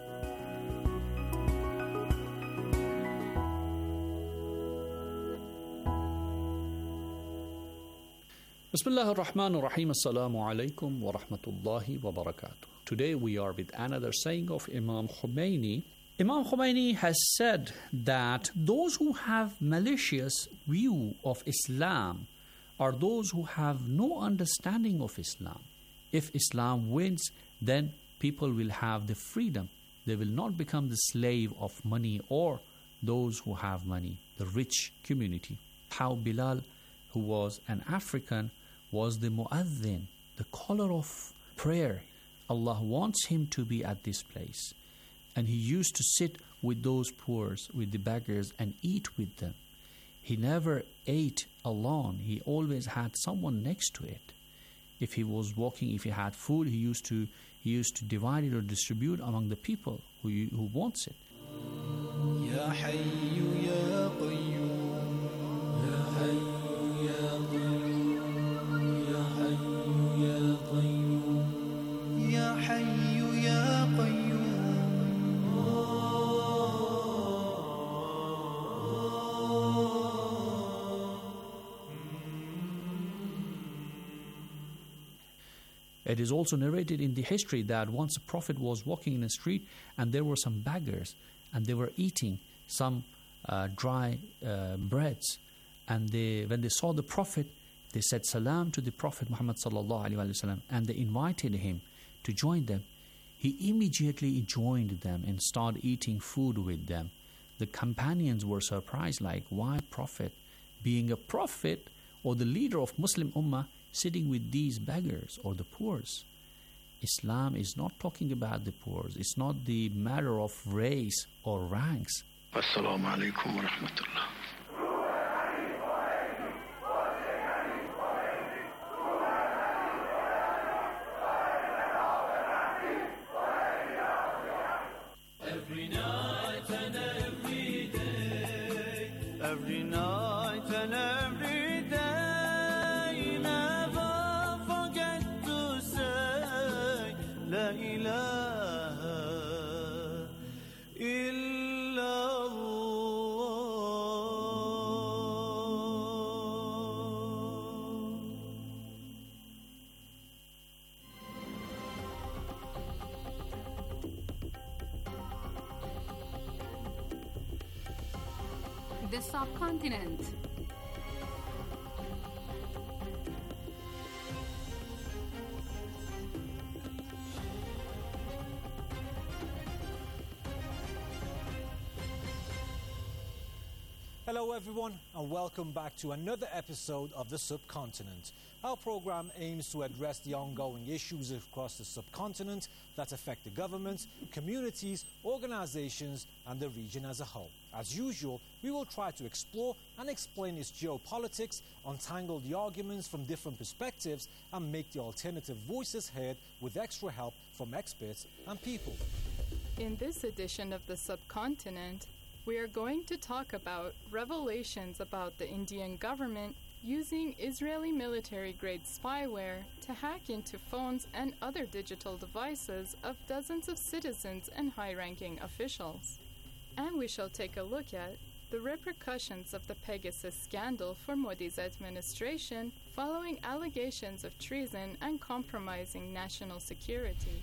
[SPEAKER 25] Bismillah ar-Rahman ar-Rahim. Assalamu alaikum wa rahmatullahi wa barakatuh. Today we are with another saying of Imam Khomeini. Imam Khomeini has said that those who have malicious view of Islam are those who have no understanding of Islam. If Islam wins, then people will have the freedom. They will not become the slave of money or those who have money, the rich community. How Bilal, who was an African, was the mu'adhin, the caller of prayer. Allah wants him to be at this place. And he used to sit with those poor, with the beggars, and eat with them. He never ate alone. He always had someone next to it. If he was walking, if he had food, he used to divide it or distribute among the people who wants it.
[SPEAKER 7] Ya Hayyu Ya Qayyum, Ya Hayyu Ya Qayyum, Ya Hayyu Ya Qayyum, Ya Hayyu Ya Qayyum.
[SPEAKER 25] It is also narrated in the history that once a prophet was walking in a street and there were some beggars and they were eating some dry breads. And when they saw the prophet, they said salam to the Prophet Muhammad sallallahu alaihi wasallam, and they invited him to join them. He immediately joined them and started eating food with them. The companions were surprised, like, why prophet, being a prophet or the leader of Muslim Ummah, sitting with these beggars or the poor? Islam is not talking about the poor. It's not the matter of race or ranks.
[SPEAKER 1] Assalamu alaikum wa rahmatullah.
[SPEAKER 7] Every night and every day, every night and every day, never forget to say La ilaha illallah.
[SPEAKER 8] The subcontinent.
[SPEAKER 10] Hello everyone and welcome back to another episode of The Subcontinent. Our program aims to address the ongoing issues across the subcontinent that affect the government, communities, organizations and the region as a whole. As usual, we will try to explore and explain its geopolitics, untangle the arguments from different perspectives and make the alternative voices heard with extra help from experts and people.
[SPEAKER 11] In this edition of The Subcontinent, we are going to talk about revelations about the Indian government using Israeli military-grade spyware to hack into phones and other digital devices of dozens of citizens and high-ranking officials. And we shall take a look at the repercussions of the Pegasus scandal for Modi's administration following allegations of treason and compromising national security.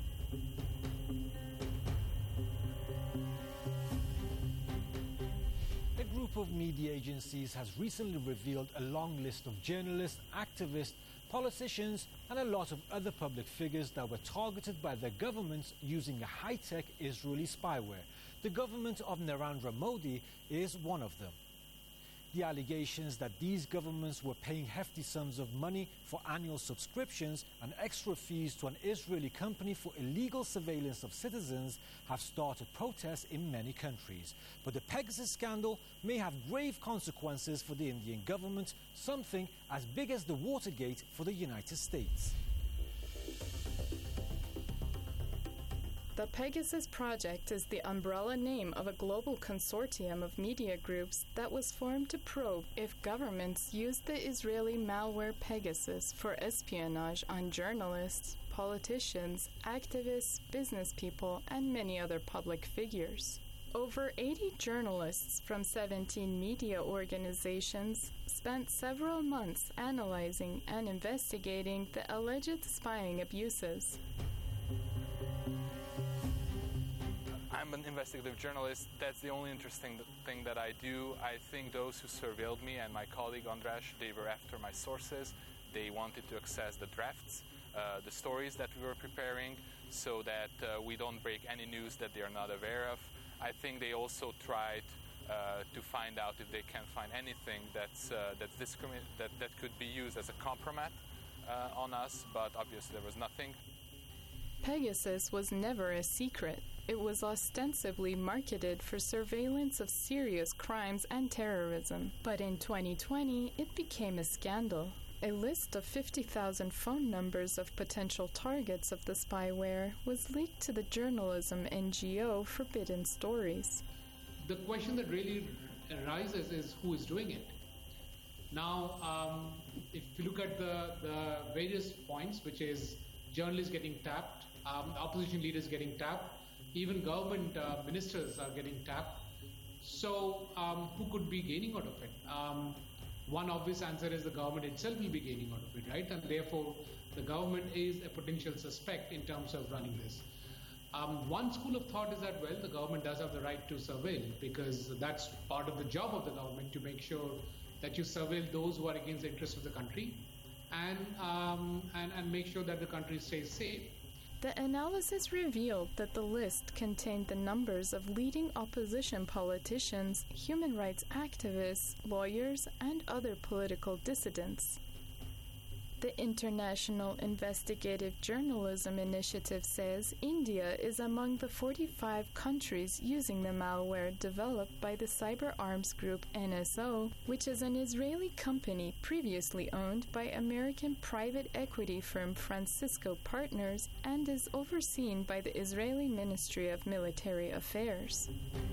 [SPEAKER 10] A group of media agencies has recently revealed a long list of journalists, activists, politicians, and a lot of other public figures that were targeted by their governments using a high-tech Israeli spyware. The government of Narendra Modi is one of them. The allegations that these governments were paying hefty sums of money for annual subscriptions and extra fees to an Israeli company for illegal surveillance of citizens have started protests in many countries. But the Pegasus scandal may have grave consequences for the Indian government, something as big as the Watergate for the United States.
[SPEAKER 11] The Pegasus Project is the umbrella name of a global consortium of media groups that was formed to probe if governments used the Israeli malware Pegasus for espionage on journalists, politicians, activists, business people, and many other public figures. Over 80 journalists from 17 media organizations spent several months analyzing and investigating the alleged spying abuses.
[SPEAKER 12] I'm an investigative journalist. That's the only interesting thing that I do. I think those who surveilled me and my colleague Andras, they were after my sources. They wanted to access the drafts, the stories that we were preparing, so that we don't break any news that they are not aware of. I think they also tried to find out if they can find anything that could be used as a compromise on us, but obviously there was nothing.
[SPEAKER 11] Pegasus was never a secret. It was ostensibly marketed for surveillance of serious crimes and terrorism. But in 2020, it became a scandal. A list of 50,000 phone numbers of potential targets of the spyware was leaked to the journalism NGO Forbidden Stories.
[SPEAKER 6] The question that really arises is who is doing it. Now, if you look at the various points, which is journalists getting tapped, opposition leaders getting tapped, even government ministers are getting tapped. So who could be gaining out of it? One obvious answer is the government itself will be gaining out of it, right? And therefore, the government is a potential suspect in terms of running this. One school of thought is that, well, the government does have the right to surveil because that's part of the job of the government to make sure that you surveil those who are against the interests of the country and make sure that the country stays safe.
[SPEAKER 11] The analysis revealed that the list contained the numbers of leading opposition politicians, human rights activists, lawyers, and other political dissidents. The International Investigative Journalism Initiative says India is among the 45 countries using the malware developed by the cyber arms group NSO, which is an Israeli company previously owned by American private equity firm Francisco Partners and is overseen by the Israeli Ministry of Military Affairs.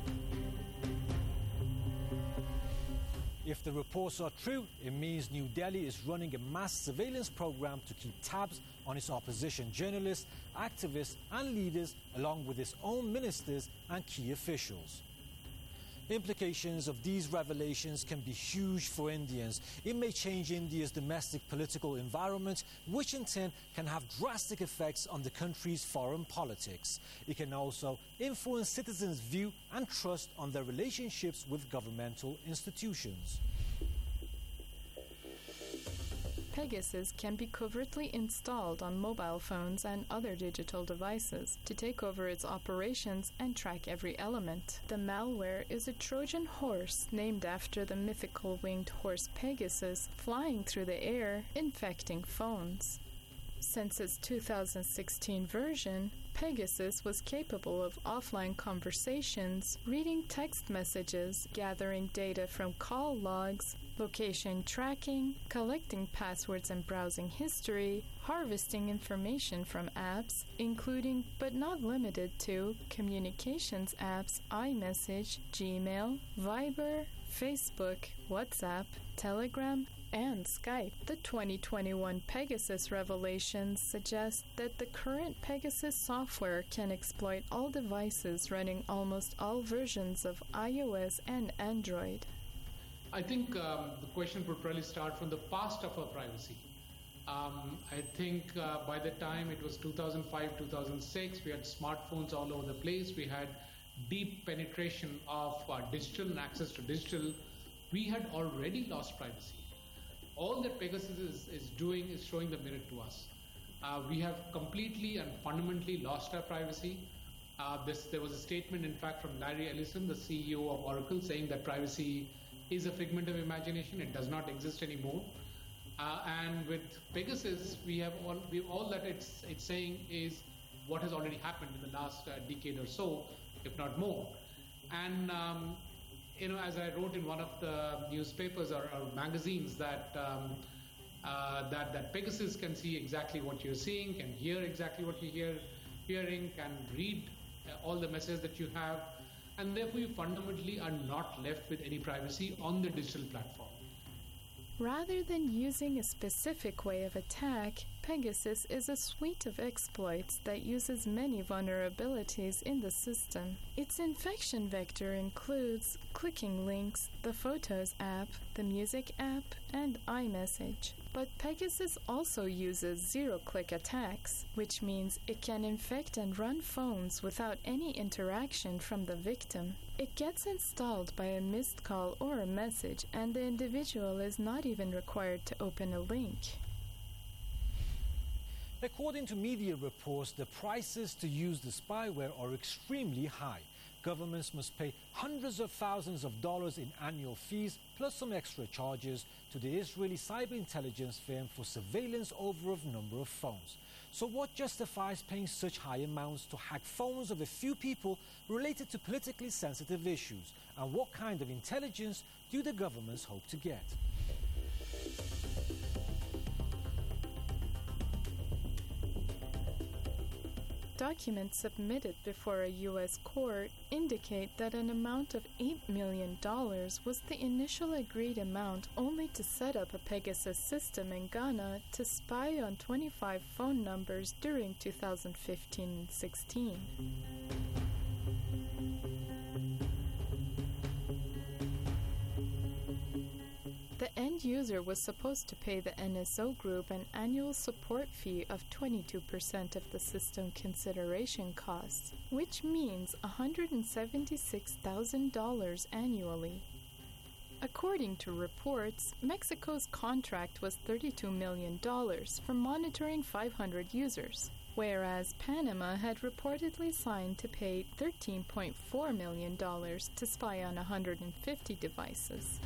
[SPEAKER 10] If the reports are true, it means New Delhi is running a mass surveillance program to keep tabs on its opposition journalists, activists, and leaders, along with its own ministers and key officials. Implications of these revelations can be huge for Indians. It may change India's domestic political environment, which in turn can have drastic effects on the country's foreign politics. It can also influence citizens' view and trust on their relationships with governmental institutions.
[SPEAKER 11] Pegasus can be covertly installed on mobile phones and other digital devices to take over its operations and track every element. The malware is a Trojan horse named after the mythical winged horse Pegasus flying through the air, infecting phones. Since its 2016 version, Pegasus was capable of offline conversations, reading text messages, gathering data from call logs, location tracking, collecting passwords and browsing history, harvesting information from apps, including but not limited to communications apps, iMessage, Gmail, Viber, Facebook, WhatsApp, Telegram, and Skype. The 2021 Pegasus revelations suggest that the current Pegasus software can exploit all devices running almost all versions of iOS and Android.
[SPEAKER 6] I think the question would probably start from the past of our privacy. I think by the time it was 2005, 2006, we had smartphones all over the place. We had deep penetration of digital and access to digital. We had already lost privacy. All that Pegasus is doing is showing the mirror to us. We have completely and fundamentally lost our privacy. There was a statement, in fact, from Larry Ellison, the CEO of Oracle, saying that privacy is a figment of imagination. It does not exist anymore. And with Pegasus, all that it's saying is what has already happened in the last decade or so, if not more. And as I wrote in one of the newspapers or magazines, that Pegasus can see exactly what you're seeing, can hear exactly what you're hearing, can read all the messages that you have, and therefore you fundamentally are not left with any privacy on the digital platform.
[SPEAKER 11] Rather than using a specific way of attack, Pegasus is a suite of exploits that uses many vulnerabilities in the system. Its infection vector includes clicking links, the Photos app, the Music app, and iMessage. But Pegasus also uses zero-click attacks, which means it can infect and run phones without any interaction from the victim. It gets installed by a missed call or a message, and the individual is not even required to open a link.
[SPEAKER 10] According to media reports, the prices to use the spyware are extremely high. governments must pay hundreds of thousands of dollars in annual fees plus some extra charges to the Israeli cyber intelligence firm for surveillance over a number of phones. So what justifies paying such high amounts to hack phones of a few people related to politically sensitive issues? And what kind of intelligence do the governments hope to get?
[SPEAKER 11] Documents submitted before a U.S. court indicate that an amount of $8 million was the initial agreed amount only to set up a Pegasus system in Ghana to spy on 25 phone numbers during 2015 and 16. The end user was supposed to pay the NSO group an annual support fee of 22% of the system consideration costs, which means $176,000 annually. According to reports, Mexico's contract was $32 million for monitoring 500 users, whereas Panama had reportedly signed to pay $13.4 million to spy on 150 devices.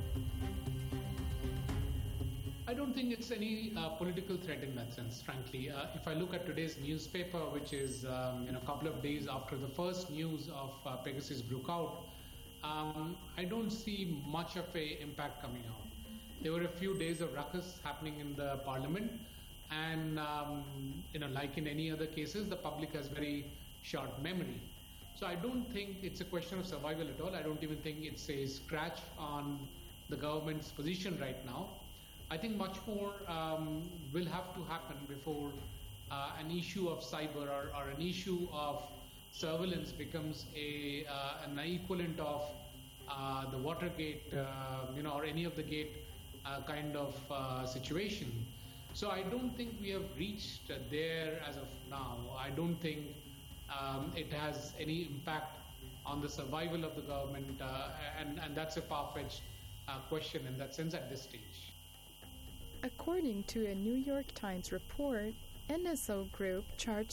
[SPEAKER 6] I don't think it's any political threat in that sense, frankly. If I look at today's newspaper, which is a couple of days after the first news of Pegasus broke out, I don't see much of an impact coming out. There were a few days of ruckus happening in the parliament, and like in any other cases, the public has very short memory. So I don't think it's a question of survival at all. I don't even think it's a scratch on the government's position right now. I think much more will have to happen before an issue of cyber or an issue of surveillance becomes an equivalent of the Watergate, or any of the gate kind of situation. So I don't think we have reached there as of now. I don't think it has any impact on the survival of the government, and that's a far-fetched question in that sense at this stage.
[SPEAKER 11] According to a New York Times report, NSO Group charged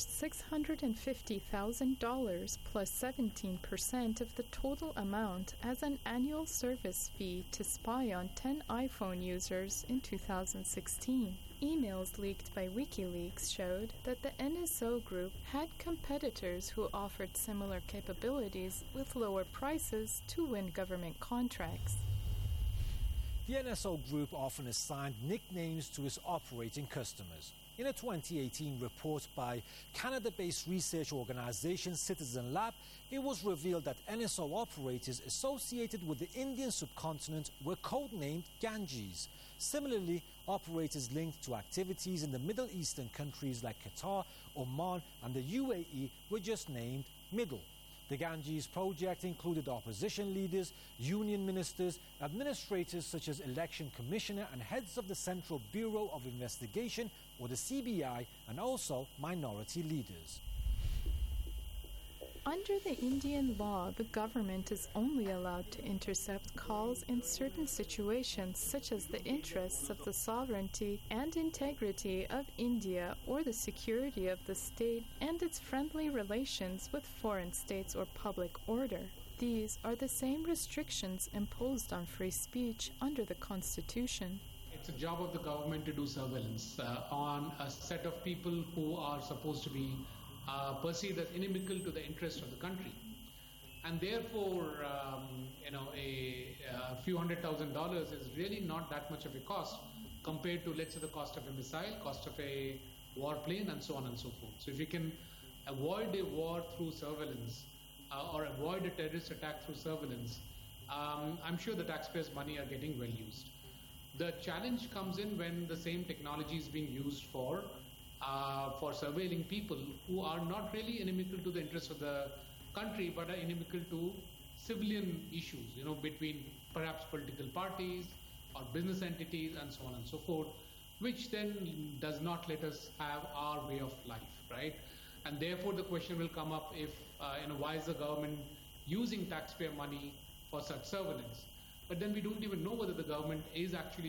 [SPEAKER 11] $650,000 plus 17% of the total amount as an annual service fee to spy on 10 iPhone users in 2016. Emails leaked by WikiLeaks showed that the NSO Group had competitors who offered similar capabilities with lower prices to win government contracts.
[SPEAKER 10] The NSO Group often assigned nicknames to its operating customers. In a 2018 report by Canada-based research organization Citizen Lab, it was revealed that NSO operators associated with the Indian subcontinent were codenamed Ganges. Similarly, operators linked to activities in the Middle Eastern countries like Qatar, Oman, and the UAE were just named Middle. The Ganges project included opposition leaders, union ministers, administrators such as election commissioner and heads of the Central Bureau of Investigation, or the CBI, and also minority leaders.
[SPEAKER 11] Under the Indian law, the government is only allowed to intercept calls in certain situations, such as the interests of the sovereignty and integrity of India or the security of the state and its friendly relations with foreign states or public order. These are the same restrictions imposed on free speech under the Constitution.
[SPEAKER 6] It's a job of the government to do surveillance on a set of people who are supposed to be perceived as inimical to the interest of the country, and therefore, a few $100,000 is really not that much of a cost compared to, let's say, the cost of a missile, cost of a warplane, and so on and so forth. So, if you can avoid a war through surveillance or avoid a terrorist attack through surveillance, I'm sure the taxpayers' money are getting well used. The challenge comes in when the same technology is being used for surveilling people who are not really inimical to the interests of the country, but are inimical to civilian issues, between perhaps political parties or business entities and so on and so forth, which then does not let us have our way of life, right? And therefore the question will come up if, why is the government using taxpayer money for such surveillance? But then we don't even know whether the government is actually